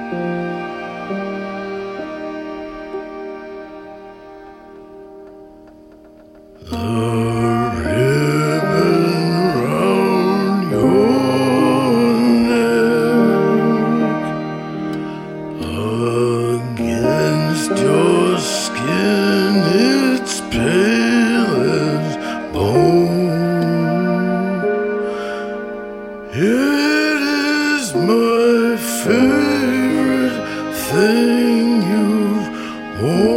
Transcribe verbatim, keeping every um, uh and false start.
Against your skin, it's pale as bone. It is my favorite thing you've worn.